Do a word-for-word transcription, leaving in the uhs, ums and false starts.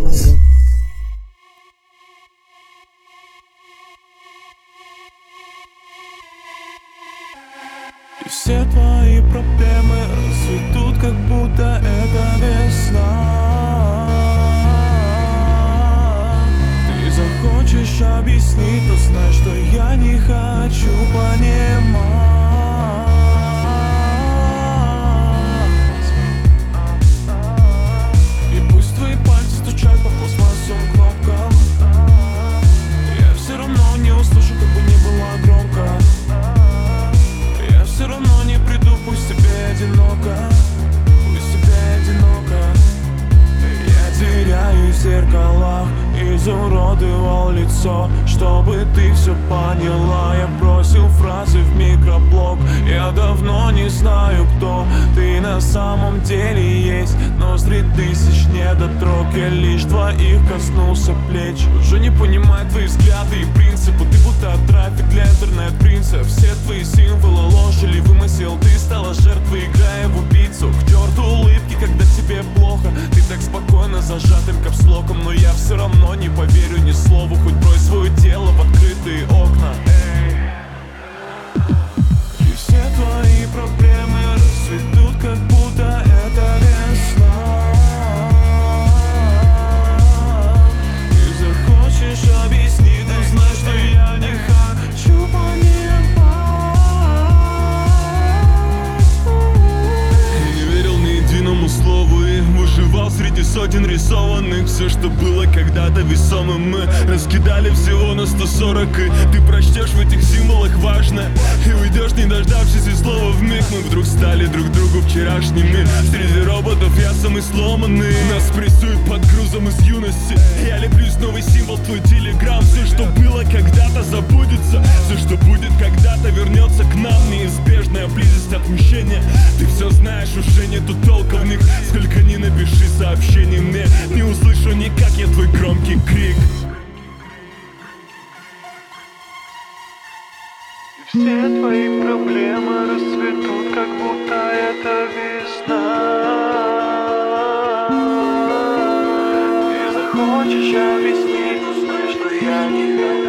И все твои проблемы расцветут, как будто это весна. Ты захочешь объяснить, но знай, что я не хочу понимать. И пусть твои пальцы стучат по пластмассовым кнопкам, я все равно не услышу, как бы ни было громко. Я все равно не приду, пусть тебе одиноко, пусть тебе одиноко. Я теряюсь в зеркалах, изуродовал лицо, чтобы ты все поняла. Я бросил фразы в микроблог, я давно не знаю, кто ты на самом деле есть. Но среди тысяч недотрог я лишь двоих коснулся плеч. Уже не понимаю твои взгляды и принципы, ты будто трафик для интернет-принца. Все твои символы ложь или вымысел, ты стала жертвой, играя в убийцу. К черту улыбки, когда тебе плохо, ты так спокойно зажатым капслоком. Но я все равно не поверю ни слову, хоть брось свое тело в открытые окна. Эй. И все твои проблемы расцветут, как будто это весна. Ты захочешь объяснить, но знай, что я не хочу понимать. Не верил ни единому слову и выживал среди сотен рисованных. Все, что было когда-то весомым, мы раскидали всего на сто сорок. И ты прочтешь в этих символах важно и уйдешь, не дождавшись и слова вмиг. Мы вдруг стали друг другу вчерашними. Среди роботов я самый сломанный. Нас прессуют под грузом из юности. Я леплюсь новый символ в твой телеграм. Все, что было когда-то, забудется. Все, что будет когда-то, вернется к нам. Неизбежная близость отмщения. Ты все знаешь, уже нету толка в них. Сколько ни напиши сообщений мне, не услышу никак я твой громкий крик. И все твои проблемы расцветут, как будто это весна. Ты захочешь объяснить, но знай, что я не хочу.